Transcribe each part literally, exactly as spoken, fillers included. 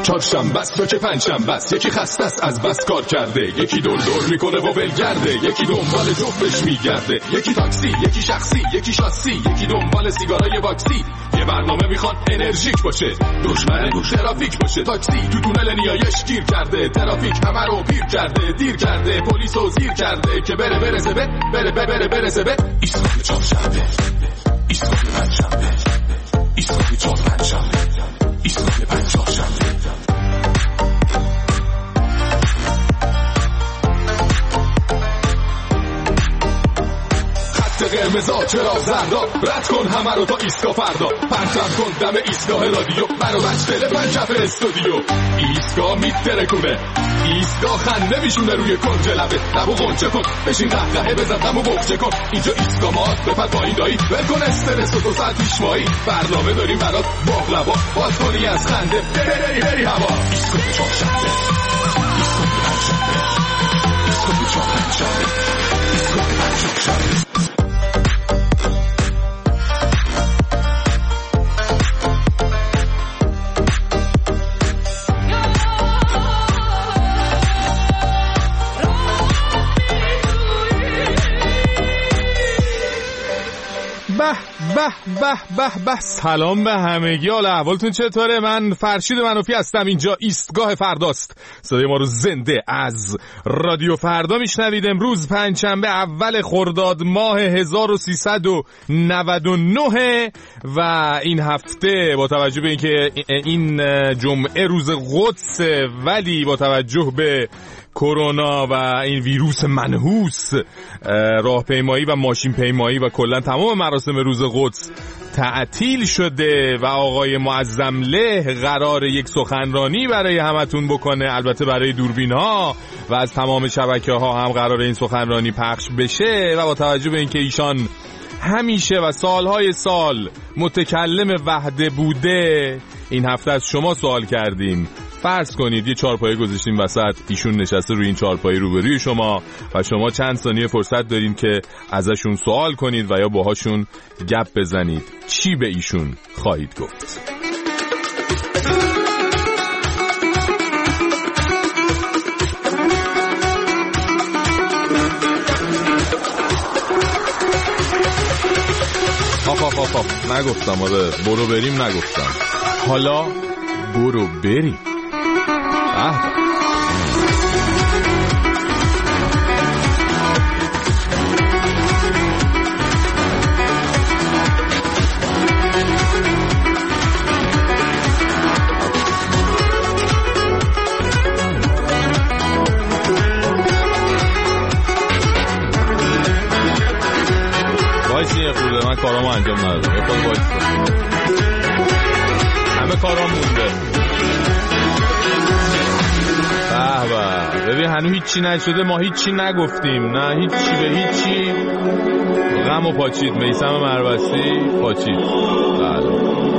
چهارشنبه است تو که پنجشنبه است، یکی خسته است از بس کار کرده، یکی دور دور میکنه و ولگرده، یکی دنبال جفتش میگرده، یکی تاکسی، یکی شخصی، یکی شاسی، یکی دنبال سیگارای واکسی. یه برنامه میخوان انرژیک باشه، دشمن گوش ترافیک باشه. تاکسی تو تونل نیایش گیر کرده، ترافیک همه رو پیر کرده، دیر کرده، پلیسو زیر کرده که بره برسه به بره بره بره برسه به ایستگاه چهارشنبه، ایستگاه پنجشنبه، ایستگاه چهارشنبه، ایستگاه پنجشنبه. قرمزا چرا زردا، رد کن همه رو تا ایستگاه فردا، پرچم کن دم ایستگاه رادیو، منو بچ تلفن کف استودیو. ایستگاه میترکونه، ایستگاه خنده میشونه روی کنج لبه، لبو غنچه کن بشین قهقهه بزن غمو بغچه کن. اینجا ایستگاه ماست بپر پایین دایی، ول کن استرس و دو ساعت پیشوایی، برنامه داریم برات باقلبا، باز کنی از خنده بری بری هوا. ایستگاه چهارشنبه، ایستگاه پنجشنبه، ایستگاه چهارشنبه، ایستگاه پنجشنبه. به به به به سلام به همگی، حال احوالتون چطوره؟ من فرشید منوفی هستم، اینجا ایستگاه فرداست. صدای ما رو زنده از رادیو فردا میشنوید. امروز پنجشنبه اول خرداد ماه هزار و سیصد و نود و نه و این هفته با توجه به اینکه این جمعه روز قدس، ولی با توجه به کرونا و این ویروس منحوس، راهپیمایی و ماشین پیمایی و کلا تمام مراسم روز قدس تعطیل شده و آقای معظمله قرار یک سخنرانی برای همتون بکنه، البته برای دوربین ها و از تمام شبکه ها هم قرار این سخنرانی پخش بشه. و با توجه به اینکه ایشان همیشه و سالهای سال متکلم وحده بوده، این هفته از شما سوال کردیم. فرض کنید یه چارپایه گذاشتیم وسط، ایشون نشسته روی این چارپایه روبروی شما و شما چند ثانیه فرصت دارین که ازشون سوال کنید و یا باهاشون گپ بزنید. چی به ایشون خواهید گفت؟ آف آف آف آف نگفتم، آره برو بریم نگفتم، حالا برو بریم. آه. وایسی یه خورده، من کارامو انجام ندادم، یه خود وایسی، همه کارام مونده. به به، ببین هنوز هیچی نشده، ما هیچی نگفتیم، نه هیچی به هیچی. غم و پاچید، میثم مربستی پاچید. بله.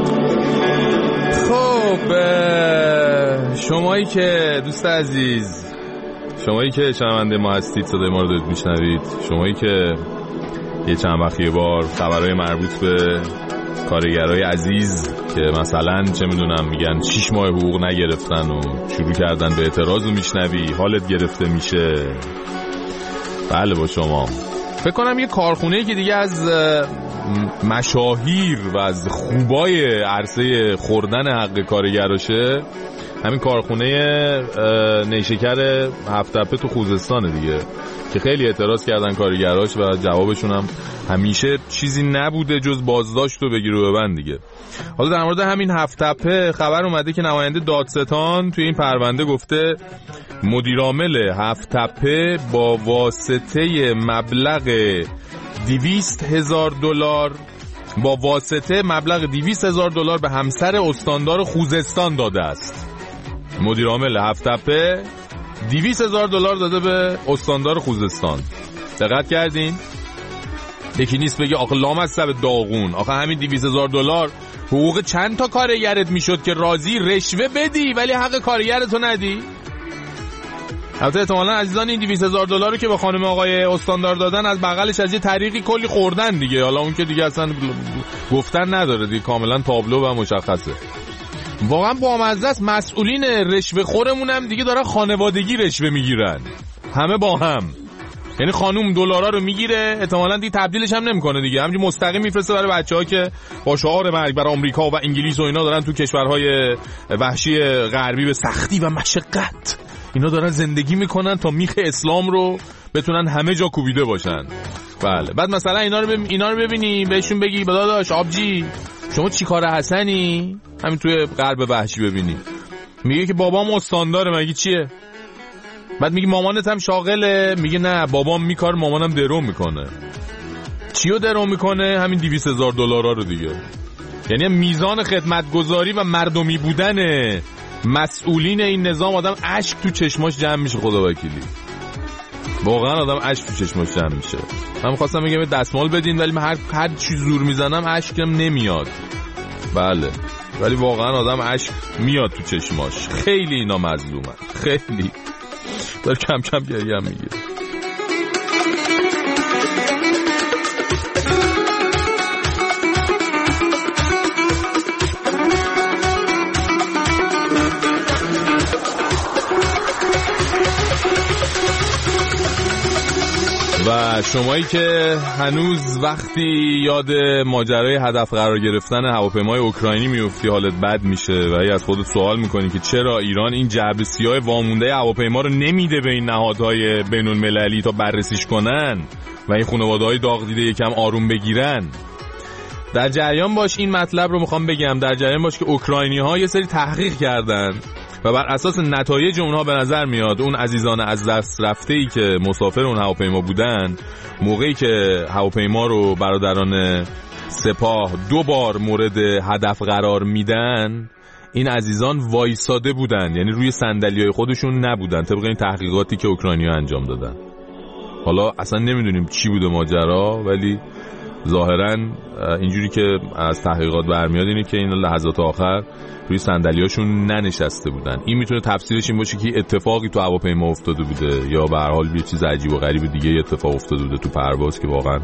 خب شمایی که دوست عزیز، شمایی که شنونده ما هستید، صدای ما رو دارید میشنوید، شمایی که یه چند وقت یه بار خبرهای مربوط به کارگرای عزیز که مثلا چه میدونم میگن شیش ماه حقوق نگرفتن و شروع کردن به اعتراض و میشنوی حالت گرفته میشه. بله با شما فکر کنم یه کارخونه‌ای که دیگه از مشاهیر و از خوبای عرصه خوردن حق کارگراشه، همین کارخونه نیشکر هفت‌تپه تو خوزستانه دیگه، که خیلی اعتراض کردن کارگراش و جوابشون هم همیشه چیزی نبوده جز بازداشت و بگیر و ببند دیگه. حالا در مورد همین هفت‌تپه خبر اومده که نماینده دادستان توی این پرونده گفته مدیرعامل هفت‌تپه با واسطه مبلغ دویست هزار دلار با واسطه مبلغ دویست هزار دلار به همسر استاندار خوزستان داده است. مدیرعامل هفت‌تپه دویست هزار دلار داده به استاندار خوزستان. دقت کردین؟ یکی نیست بگه آخه لامصب داغون، آخه همین دویست هزار دلار حقوق چند تا کارگرت میشد که راضی رشوه بدی ولی حق کارگرتو ندی؟ البته احتمالاً عزیزان این دویست هزار دلار رو که به خانم آقای استاندار دادن از بغلش از یه طریقی کلی خوردن دیگه، حالا اون که دیگه اصلا گفتن نداره دیگه، کاملا تابلو و مشخصه. واقعا بامزه است. مسئولین رشوه خورمون هم دیگه دارن خانوادگی رشوه میگیرن، همه با هم. یعنی خانوم دلارا رو میگیره، احتمالاً دیگه تبدیلش هم نمیکنه دیگه، همینجوری مستقیم میفرسته برای بچه‌ها که با شعار مرگ بر آمریکا و انگلیس و اینا دارن تو کشورهای وحشی غربی به سختی و مشقت اینا دارن زندگی میکنن تا میخ اسلام رو بتونن همه جا کوبیده باشن. بله. بعد مثلا اینا رو بب... اینا رو ببینی بهشون بگی داداش آبجی شما چیکار حسنی، همین توی غرب وحشی ببینی میگه که بابام استانداره، مگه چیه؟ بعد میگه مامانت هم شاغله، میگه نه بابام میکار مامانم درو میکنه. چیو درو میکنه؟ همین دویست هزار دلارا رو دیگه. یعنی میزان خدمتگزاری و مردمی بودن مسئولین این نظام آدم اشک تو چشماش جمع میشه. خدا وکیلی واقعا آدم اشک تو چشماش جمع میشه. من خواستم بگم دستمال بدین ولی من هر هر چی زور میزنم اشکم نمیاد. بله ولی واقعا آدم اشک میاد تو چشماش. خیلی اینا مظلومن، خیلی داره کم کم گریه هم میگیره. و شمایی که هنوز وقتی یاد ماجرای هدف قرار گرفتن هواپیمای اوکراینی میفتی حالت بد میشه و هی از خودت سوال میکنی که چرا ایران این جعبه سیاه وامونده هواپیما رو نمیده به این نهادهای بین المللی تا بررسیش کنن و این خانواده‌های داغ دیده یکم آروم بگیرن. در جریان باش، این مطلب رو میخوام بگم، در جریان باش که اوکراینی‌ها یه سری تحقیق کردن و بر اساس نتایج اونها به نظر میاد اون عزیزان از دست رفته‌ای که مسافر اون هواپیما بودن موقعی که هواپیما رو برادران سپاه دو بار مورد هدف قرار میدن این عزیزان وایساده بودن، یعنی روی صندلی‌های خودشون نبودن طبق این تحقیقاتی که اوکراینی‌ها انجام دادن. حالا اصلا نمیدونیم چی بوده ماجرا ولی ظاهراً اینجوری که از تحقیقات برمیاد اینه که این لحظات آخر روی صندلیاشون ننشسته بودن. این میتونه تفسیرش این باشه که اتفاقی تو هواپیما افتاده بوده یا به هر حال یه چیز عجیب و غریب دیگه اتفاق افتاده بوده تو پرواز که واقعا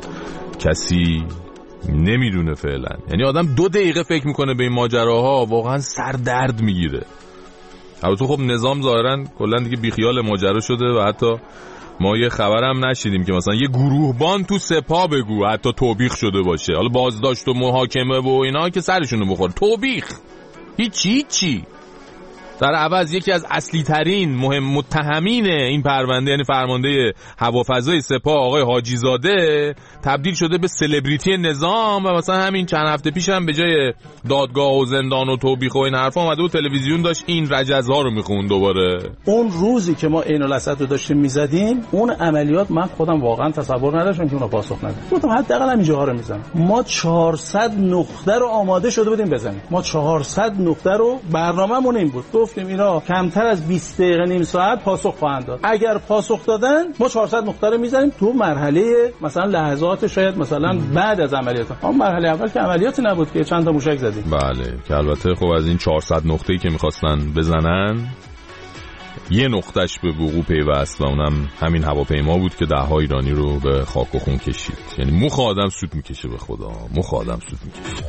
کسی نمیدونه فعلا. یعنی آدم دو دقیقه فکر میکنه به این ماجراها واقعا سر درد میگیره. البته خب نظام ظاهرا کلا دیگه بیخیال ماجرا شده و حتی ما یه خبرم نشیدیم که مثلا یه گروهبان تو سپاه بگو حتی توبیخ شده باشه. حالا بازداشت و محاکمه و اینا که سرشونو بخور، توبیخ هیچی هیچی. در عوض یکی از اصلی ترین مهم متهمین این پرونده یعنی فرمانده هوافضای سپاه آقای حاجی زاده تبدیل شده به سلبریتی نظام و مثلا همین چند هفته پیش هم به جای دادگاه و زندان و توبیخ و این حرفا اومده و تلویزیون داشت این رجزها رو میخوند دوباره. اون روزی که ما عین الاسد رو داشتیم میزدیم اون عملیات من خودم واقعا تصور نداشتم که اونو پاسخ ندم. گفتم حداقل همینجاها رو میزنم. ما چهارصد نقطه رو آماده شده بودیم بزنیم. ما چهارصد نقطه رو برنامه‌مون این بود. گفتیم اینا کمتر از بیست دقیقه نیم ساعت پاسخ خواهند داد. اگر پاسخ دادن ما چهارصد نقطه رو میزنیم تو مرحله مثلا لحظات شاید مثلا بعد از عملیات. اما مرحله اول که عملیاتی نبود که چند تا موشک زدیم. بله که البته خب از این چهارصد نقطه‌ای که می‌خواستن بزنن یه نقطهش به وقوع پیوست و اونم همین هواپیما بود که ده‌ها ایرانی رو به خاک و خون کشید. یعنی مخ آدم سود میکشه به خدا، مخ آدم سود میکشه.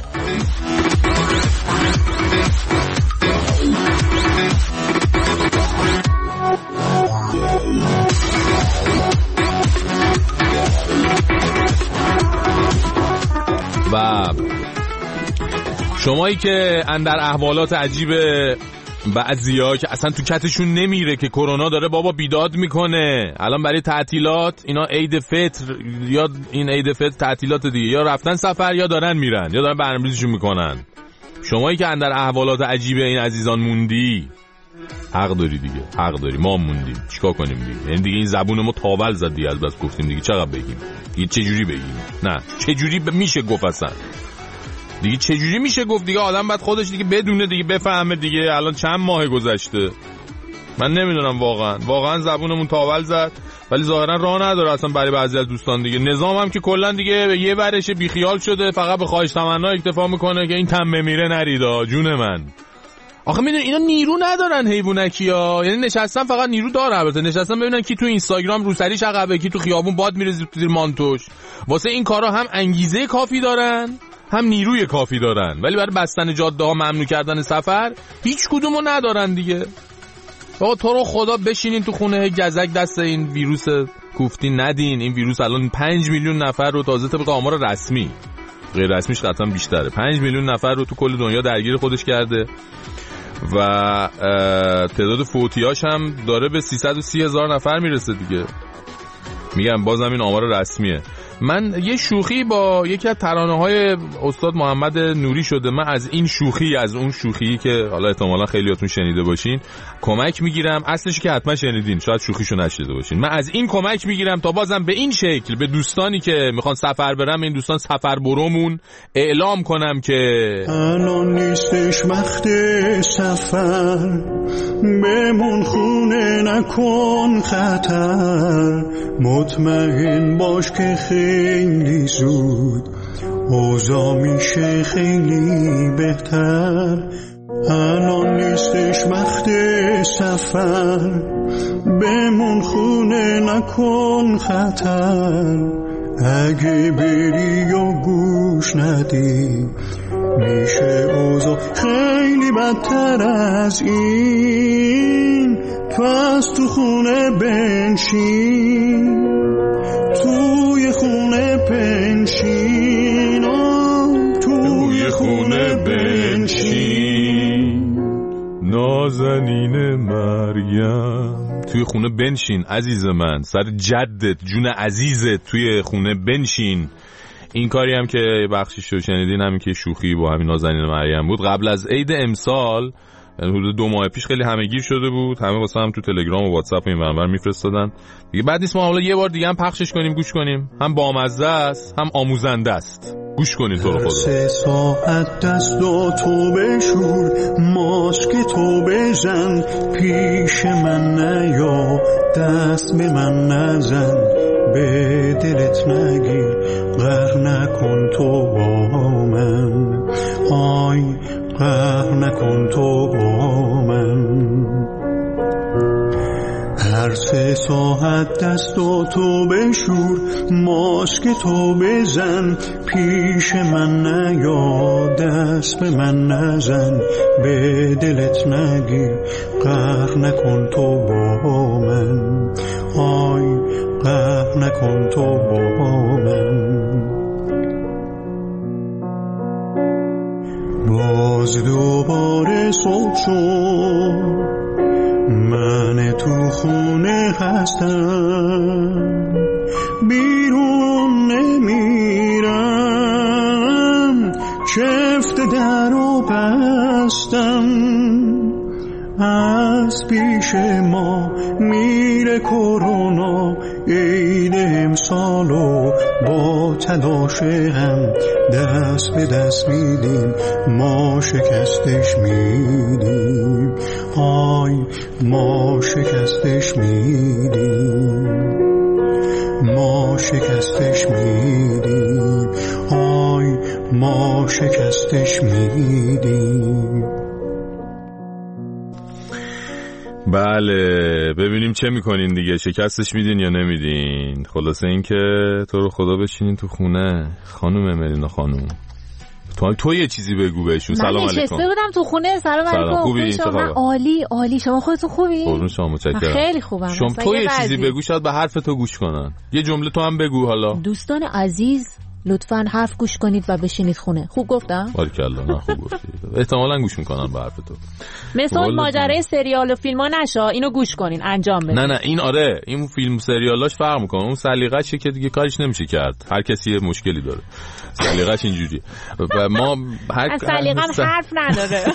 و شمایی که اندر احوالات عجیب بعضیا که اصلا تو کتشون نمیره که کرونا داره بابا بیداد میکنه الان برای تعطیلات اینا عید فطر یا این عید فطر تعطیلات دیگه یا رفتن سفر یا دارن میرن یا دارن برنامه‌ریزیشون میکنن. شمایی که اندر احوالات عجیب این عزیزان موندی حق داری دیگه، حق داری، ما موندیم چیکار کنیم دیگه. یعنی دیگه این زبون ما تاول زد دیگه، از بس گفتیم دیگه چقدر بگیم دیگه، چه جوری بگیم؟ نه چه جوری ب... میشه گفت اصلا دیگه چه جوری میشه گفت دیگه. آدم بعد خودش دیگه بدونه دیگه، بفهمه دیگه. الان چند ماه گذشته من نمیدونم واقعا واقعا زبونمون تاول زد ولی ظاهرا راه نداره اصلا برای بعضی از دوستان دیگه. نظام هم که کلا دیگه یه ورش بیخیال شده، فقط به خواهش تمنا اکتفا میکنه که این تم بمیره نریدا جون من. آخه میدونی اینا نیرو ندارن حیوانکیا، یعنی نشستن فقط نیرو داره، البته نشستن ببینن کی تو اینستاگرام روسریش عقبه، کی تو خیابون باد میره زیر مانتوش. واسه این کارا هم انگیزه کافی دارن، هم نیروی کافی دارن، ولی برای بستن جاده ها، ممنوع کردن سفر هیچ کدومو ندارن دیگه. آقا تو رو خدا بشینین تو خونه، گزک دست این ویروس کوفتی ندین. این ویروس الان پنج میلیون نفر رو، تازه طبق آمار رسمی، غیر رسمیش قطعا بیشتره، پنج میلیون نفر رو تو کل دنیا درگیر خودش کرده و تعداد فوتیاش هم داره به سیصد و سی هزار نفر میرسه دیگه. میگم بازم این آمار رسمیه. من یه شوخی با یکی از ترانه‌های استاد محمد نوری شده. من از این شوخی، از اون شوخی که حالا احتمالاً خیلیاتون شنیده باشین کمک میگیرم. اصلش که حتما شنیدین، شاید شوخیشو نشنیده باشین. من از این کمک میگیرم تا بازم به این شکل به دوستانی که میخوان سفر برن، این دوستان سفر برومون اعلام کنم که الان نیستش وقت سفر، بمون خونه نکن خطر، مطمئن باش که خیلی زود اوضاع میشه خیلی بهتر. الان نیستش وقت سفر، بمون خونه نکن خطر، اگه بری و گوش ندی میشه اوضاع خیلی بدتر از این. تو از تو خونه بنشین، توی خونه بنشین، توی خونه بنشین، نازنین مریم. توی خونه بنشین عزیز من، سر جدت، جون عزیزت، توی خونه بنشین. این کاری هم که بخشیشو شنیدین همین که شوخی با همین نازنین مریم بود. قبل از عید امسال، یعنی حدود دو ماه پیش، خیلی همه‌گیر شده بود. همه واسه هم تو تلگرام و واتساپ این منبر میفرستادن دیگه. بعد نیست ما حالا یه بار دیگه هم پخشش کنیم، گوش کنیم. هم بامزه است، هم آموزنده است. گوش کنین تو رو خدا. سه ساعت دست و تو بشور، ماسک تو بزن، پیش من نیا، دست به من نزن، به دلت نگیر، غر نکن تو با من، آی غر نکن تو با من. هر سه ساعت دست و تو بشور، ماسک تو بزن، پیش من نیا، دست به من نزن، به دلت نگیر، غر نکن تو با من، آی غر نکن تو با من. باز دوباره صبح شد، من تو خونه هستم، بیرون نمیرم، چفت درو بستم، از پیش ما میره کرونا، عید امسالو با تلاش هم دست به دست میدیم، ما شکستش میدیم، آی ما شکستش میدیم، ما شکستش میدیم، آی ما شکستش میدیم. بله، ببینیم چه میکنین دیگه، شکستش میدین یا نمیدین. خلاصه این که تو رو خدا بشینین تو خونه. خانم ملینا خانم، تو تو یه چیزی بگو بهشون. سلام علیکم. من نشسته بودم تو خونه. سلام علیکم. خوبی؟ شما؟ عالی عالی. شما خودتون خوبی؟ قربون شما، متشکرم. خیلی خوبم. شما تو یه چیزی بگو، شاید به حرف تو گوش کنن. یه جمله تو هم بگو. حالا دوستان عزیز لطفاً حرف گوش کنید و بشینید خونه. خوب گفتم؟ باریکلا. نه خوب گفتی. احتمالاً گوش میکنن به حرف تو. مثل ماجرای سریال و فیلم‌ها نشه، اینو گوش کنین، انجام بدین. نه نه این آره، این فیلم سریالاش فرق میکنه. اون سلیقه‌شه که دیگه کارش نمیشه کرد. هر کسی یه مشکلی داره. سلیقه‌ش اینجوریه. و ما هر سلیقه‌م حرف نداره.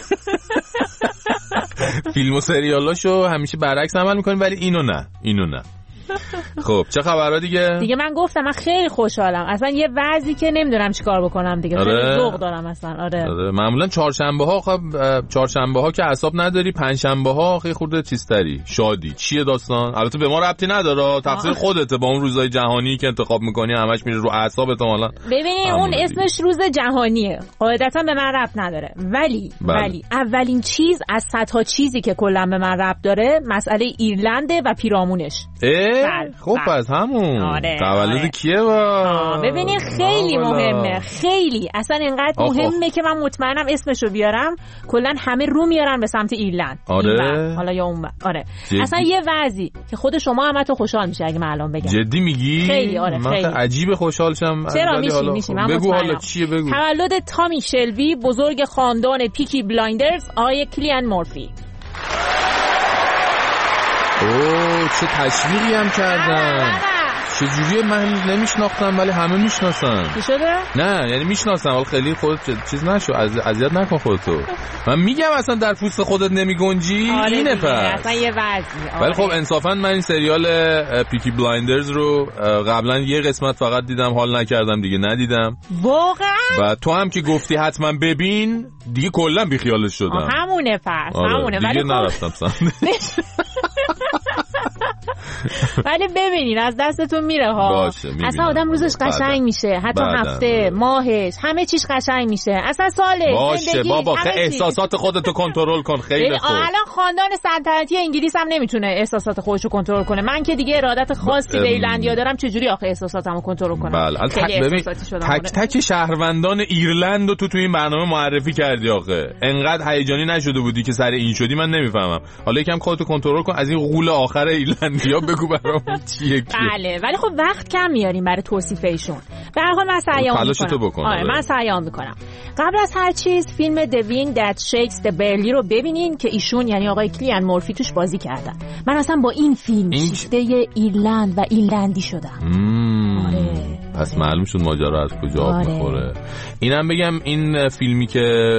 فیلم و سریالاشو همیشه برعکس عمل میکنیم، ولی اینو نه. اینو نه. خب چه خبرها دیگه؟ دیگه من گفتم من خیلی خوشحالم. اصلا یه وضعی که نمیدونم چیکار بکنم دیگه. آره؟ خیلی ذوق دارم اصلا. آره. آره. معمولا چهارشنبه ها خب چهارشنبه ها که اعصاب نداری، پنجشنبه ها خیلی خورده چیزتری، شادی. چیه داستان؟ البته به ما ربطی نداره، تقصیر خودته. با اون روزای جهانی که انتخاب میکنی همش میره رو اعصابت. مالا ببینید اون اسمش روز جهانیه، قاعدتا به من ربط نداره، ولی بله. ولی اولین چیز از صدها چیزی که کلا به من ربط داره مسئله ایرلنده و پیرامونش. اه؟ خب پس همون آره. تولد آره. کیه با ببینید خیلی مهمه، خیلی اصلا اینقدر مهمه که من مطمئنم اسمشو بیارم کلا همه رو میارن به سمت ایرلند. آره حالا یا اون آره جدی. اصلا یه وضعی که خود شما همتون خوشحال میشه اگه من الان بگم. جدی میگی؟ خیلی آره من خیلی عجیب خوشحال شم. چرا میشی میشی من بگو حالا چیه بگو. تولد تامی شلبی بزرگ خاندان پیکی بلایندرز آقای کلیان مورفی. اوه چه تشویقی هم کردن. چجوریه من نمیشناختم ولی همه میشناسن. چی شده؟ نه یعنی میشناسم ولی خیلی خودت چیز نشو از اذیت نکن خودتو. من میگم اصلا در پوست خودت نمیگنجی. آره اینه پس اصلا یه وضعی. آره. ولی خب انصافا من این سریال پیکی بلایندرز رو قبلا یه قسمت فقط دیدم حال نکردم دیگه ندیدم واقعا. و تو هم که گفتی حتما ببین دیگه کلا بی خیالش شدم. همونه پس آره. همونه دیگه ولی نرفتم سمت ولی ببینین از دستتون میره ها. باشه اصلا آدم روزش قشنگ میشه، حتی بعدن. هفته ماهش همه چیش قشنگ میشه، اصلا سالش باشه بابا خیلی احساسات خودتو کنترل کن. خیلی خوب. الان خاندان سلطنتی انگلیس هم نمیتونه احساسات خودشو کنترل کنه. من که دیگه ارادت خاصی به ایرلندیا دارم چجوری آخه احساساتمو کنترل کنم. بله تک تک شهروندان ایرلند رو تو تو این برنامه معرفی کردی آخه. انقدر هیجانی نشده بودی که سر این شدی من نمیفهمم. حالا یکم خودتو کنترل کن از این غول آخر ایرلندیا بگو برام چیه کی. بله ولی خب وقت کم میاریم برای توصیف ایشون. به هر حال من سعیام میکنم. آره من سعیام میکنم. قبل از هر چیز فیلم The Wind That Shakes the Barley رو ببینین که ایشون یعنی آقای کلیان مورفی توش بازی کردن. من اصلا با این فیلم این... شیفته ایرلند و ایرلندی شدم. مم. آره. پس معلوم شد ماجرا از کجا آب آره. میخوره. اینم بگم این فیلمی که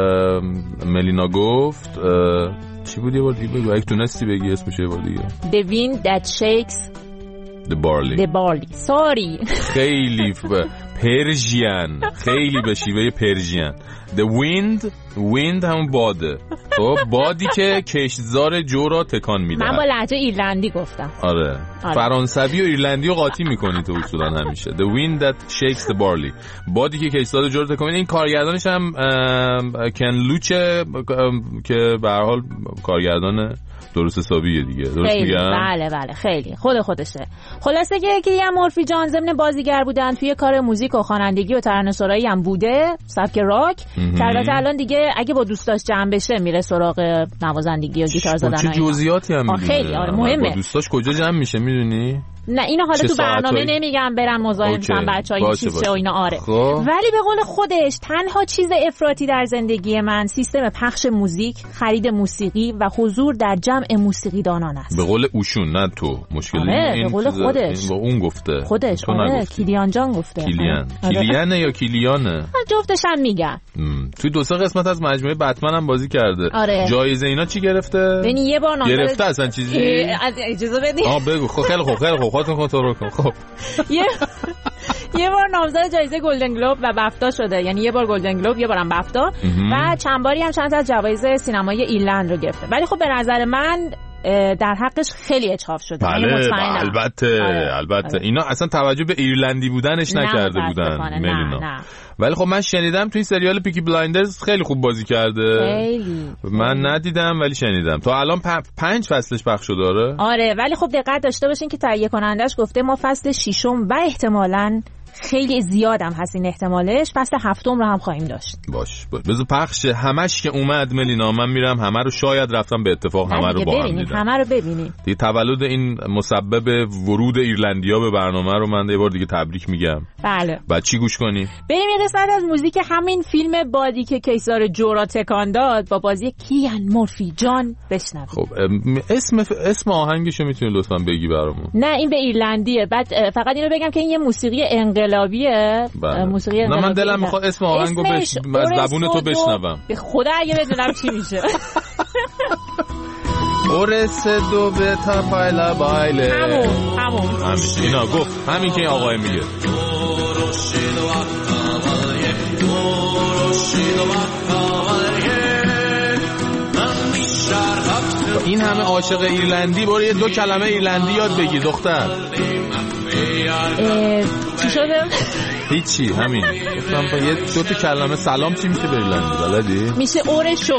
ملینا گفت چی بود یه بار دیگه بگو اگه تونستی بگی اسمش یه بار دیگه. The Wind That Shakes The Barley. The Barley. Sorry. خیلی پرژین خیلی به شیوه پرژین. The Wind Wind همون باده. خب بادی که کشتزار جو را تکان میده. من با لهجه ایرلندی گفتم. آره, آره. فرانسوی و ایرلندی رو قاطی میکنی تو اصولا همیشه. The Wind That Shakes the Barley. بادی که کشتزار جو را تکان میده. این کارگردانش هم کن لوچه که به هر حال کارگردان درست حسابیه دیگه. درست میگم؟ بله بله خیلی خود خودشه. خلاصه که کلیان مورفی جان ضمن بازیگر بودن توی کار موزیک و خوانندگی و ترانه‌سرایی هم بوده، سبک راک. که البته الان دیگه اگه با دوستاش جمع بشه میره سراغ نوازندگی و گیتار زدن. چه جزئیاتی هم میدونه. خیلی آره مهمه. با دوستاش کجا جمع میشه میدونی؟ نه اینو حالا تو برنامه نمیگم برن مزاحم شن بچه‌ها این چیزه و اینا آره. خواه. ولی به قول خودش تنها چیز افراطی در زندگی من سیستم پخش موزیک، خرید موسیقی و حضور در جمع موسیقیدانان است. به قول اوشون نه تو. مشکل آره، این به قول خودش. این با اون گفته. خودش آره کلیان جان گفته. کلیان. کلیانه یا کلیانه؟ جفتش هم میگن. توی دو سه قسمت از مجموعه بتمن هم بازی کرده. آره. جایزه اینا چی گرفته؟ ببین یه بار نامزد گرفته اصلا چیزی؟ اجازه بدید. آ بگو خیلی خوب خیلی خوب خودتون کنترل کن. خب یه یه بار نامزد جایزه گلدن گلوب و بفتا شده. یعنی یه بار گلدن گلوب یه بارم بفتا و چند باری هم چند تا از جوایز سینمایی ایرلند رو گرفته. ولی خب به نظر من در حقش خیلی اچاف شده. بله البته آره. البته آره. اینا اصلا توجه به ایرلندی بودنش نکرده بودن ملینا. نه. ولی خب من شنیدم توی سریال پیکی بلایندرز خیلی خوب بازی کرده. خیلی. من ندیدم ولی شنیدم. تا الان پ... پنج فصلش پخش شده داره. آره ولی خب دقت داشته باشین که تهیه کنندش گفته ما فصل ششم و احتمالاً خیلی زیادم هست این احتمالش فصل هفتم رو هم خواهیم داشت. باش بذار پخش همش که اومد ملینا من میرم همه رو شاید رفتم به اتفاق همه رو با هم دیدم. همه رو ببینیم. دیگه تولد این مسبب ورود ایرلندیا به برنامه رو من یه بار دیگه تبریک میگم. بله. بعد چی گوش کنی؟ بریم یه قسمت از موزیک همین فیلم بادی که کیسار جو را تکان داد با بازی کلیان مورفی جان بشنویم. خب اسم اسم آهنگشو میتونی لطفاً بگی برامون؟ نه این به ایرلندیه. بعد فقط اینو بگم که این یه موسیقی انقلابیه. بله. موسیقی نه من دلم میخواد اسم آهنگو بش... از زبون تو بشنوم. به خدا اگه بدونم چی میشه. اورس دو به تا پایلا بایله همون همون همین اینا گفت همین که این آقای میگه. این همه عاشق ایرلندی برو یه دو کلمه ایرلندی یاد بگیر دختر. چی شده؟ هیچی همین گفتم با یه دو تا کلمه سلام چی میشه به ایرلندی بلدی؟ میشه اورشو.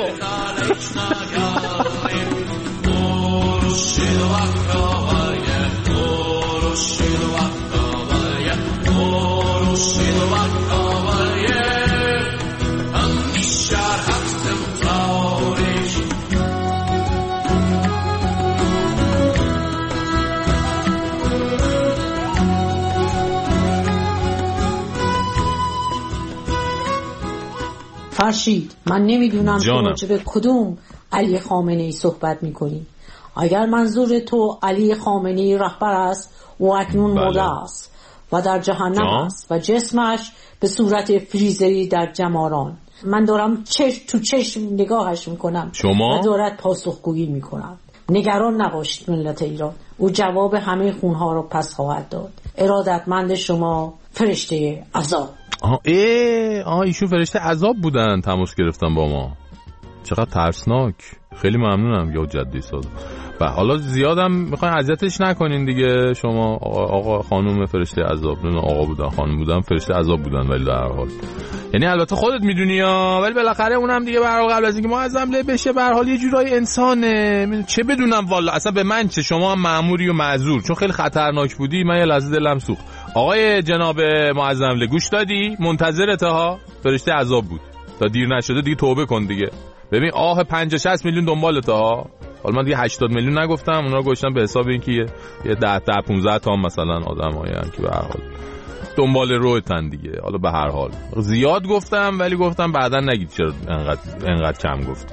فرشید، من نمیدونم تو راجع به کدوم علی خامنه‌ای صحبت میکنی. اگر منظور تو علی خامنه‌ای رهبر است و اکنون بله. مرده است و در جهنم است و جسمش به صورت فریزری در جماران، من دارم چشم تو چشم نگاهش میکنم شما؟ و دارد پاسخگویی میکنم. نگران نباشید ملت ایران، او جواب همه خونها رو پس خواهد داد. ارادتمند شما، فرشته عذاب. آه ای آه ایشون فرشته عذاب بودن، تماس گرفتن با ما. چقدر ترسناک. خیلی ممنونم یا جدی ساز. و حالا زیادم میخواین اذیتش نکنین دیگه. شما آقا, آقا خانم فرشته عذاب، نه آقا بودن خانم بودن، فرشته عذاب بودن. ولی در هر حال یعنی البته خودت میدونی ها، ولی بالاخره اونم دیگه به هر حال قبل از اینکه ما از حمله بشه به هر حال یه جورای انسانه. چه بدونم والا اصلا به من چه، شما هم مأموری و معذور، چون خیلی خطرناک بودی. من یه لحظه دلم سوخت. آقای جناب معظم له گوش دادی؟ منتظرته ها، فرشته عذاب بود. تا دیر نشده دیگه توبه کن دیگه. ببین آه پنجاه شصت میلیون دنبالته ها. حالا من دیگه هشتاد میلیون نگفتم، اونا رو گذاشتم به حساب اینکه یه ده تا پانزده تا مثلا آدمایی ان که به هر حال دنبال روتن دیگه. حالا به هر حال زیاد گفتم، ولی گفتم بعداً نگید چرا انقدر انقدر کم گفتی.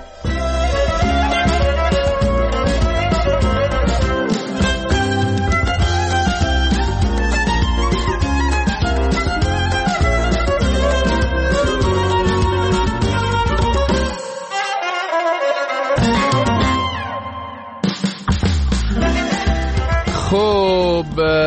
خب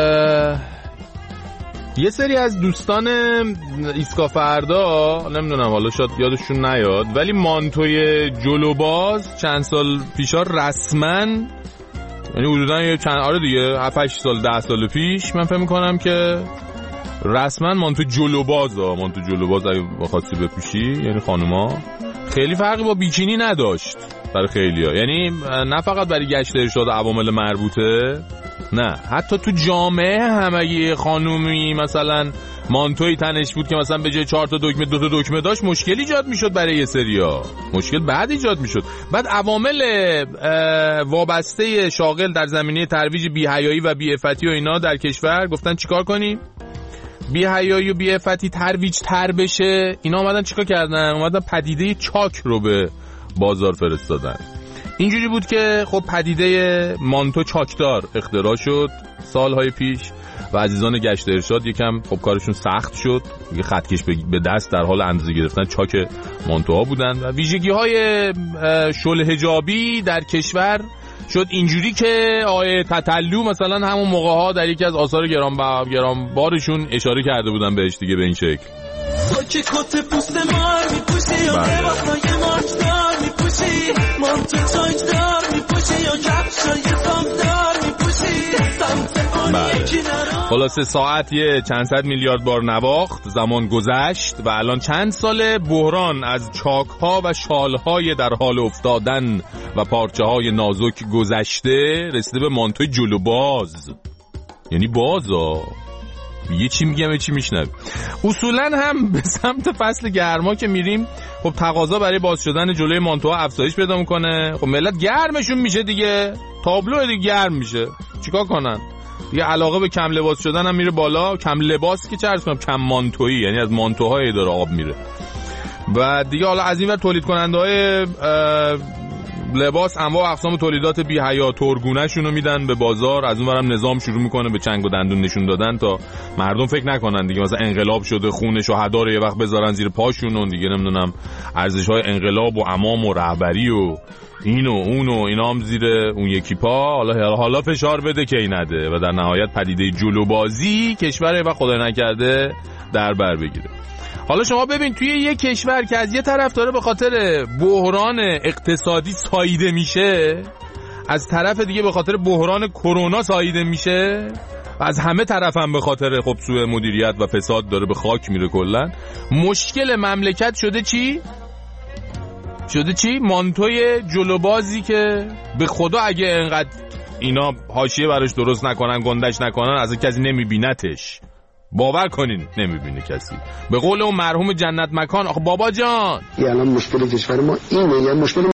یه سری از دوستان ایستگاه فردا، نمیدونم حالا شاید یادشون نیاد، ولی مانتوی جلوباز چند سال پیشا رسما، یعنی حدودا یه چند آره دیگه هفت هشت سال ده سال پیش من فکر می‌کنم که رسما مانتو جلوباز ها مانتو جلوباز اگه بخواستی بپوشی، یعنی خانوما، خیلی فرقی با بیکینی نداشت برای خیلیا. یعنی نه فقط برای گشت ارشاد عوامل مربوطه، نه حتی تو جامعه همه خانومی مثلا مانتوی تنش بود که مثلا به جای چهار تا دکمه دو تا دکمه داشت، مشکل ایجاد میشد برای یه سریا، مشکل بعد ایجاد میشد. بعد عوامل وابسته شاغل در زمینه ترویج بی‌حیایی و بی‌عفتی و اینا در کشور گفتن چیکار کنیم؟ بی‌حیایی و بی‌عفتی ترویج تر بشه. اینا اومدن چیکار کردن؟ اومدن پدیده چاک رو به بازار فرستادن. اینجوری بود که خب پدیده مانتو چاکدار اختراع شد سالهای پیش و عزیزان گشت ارشاد یکم خب کارشون سخت شد، یه خطکش به دست در حال اندازه گرفتن چاک مانتوها بودن و ویژگی‌های شل حجابی در کشور شد اینجوری که آقای تتلو مثلا همون موقع‌ها در یکی از آثار گرانبها گرانبارشون اشاره کرده بودن بهش دیگه به این شکل. تو که کت پوست مار میپوشی یا لباسای مارکدار میپوشی، مانتو چاکدار میپوشی یا کفشای سامدار میپوشی، سمت آن یکی نرا. خلاصه ساعت یه چند صد میلیارد بار نواخت، زمان گذشت و الان چند ساله بحران از چاک‌ها و شال‌های در حال افتادن و پارچه‌های نازک گذشته رسیده به مانتوی جلوباز، یعنی بازا یه چی میگم یه چی میشنوی. اصولا هم به سمت فصل گرما که میریم خب تقاضا برای باز شدن جلوی مانتوها افزایش پیدا میکنه. خب ملت گرمشون میشه دیگه، تابلو دیگه گرم میشه، چیکار کنن دیگه؟ علاقه به کم لباس شدن هم میره بالا. کم لباس که چه عرض کنم، کم مانتویی، یعنی از مانتوهای داره آب میره. و دیگه حالا از این ور تولید کننده های لباس انواع و اقسام تولیدات بی حیا تورگونه شونو میدن به بازار، از اونورم نظام شروع میکنه به چنگ و دندون نشون دادن تا مردم فکر نکنن دیگه مثلا انقلاب شده خون شهدا رو یه وقت بذارن زیر پاشون و دیگه نمیدونم ارزش‌های انقلاب و امام و رهبری و اینو اونو اینا هم زیر اون یکی پا حالا حالا فشار بده که این نده و در نهایت پدیده جلوبازی کشور و خدای نکرده در بر بگیره. حالا شما ببین توی یک کشور که از یه طرف داره به خاطر بحران اقتصادی ساییده میشه، از طرف دیگه به خاطر بحران کرونا ساییده میشه و از همه طرف هم به خاطر خب سوء مدیریت و فساد داره به خاک میره کلا، مشکل مملکت شده چی؟ شده چی؟ مانتوی جلوبازی که به خدا اگه انقدر اینا حاشیه براش درست نکنن، گندش نکنن، از کسی نمیبینتش. باور کنین نمیبینه کسی. به قول اون مرحوم جنت مکان، آخه بابا جان الان مشکل کشور ما اینه، یا مشکل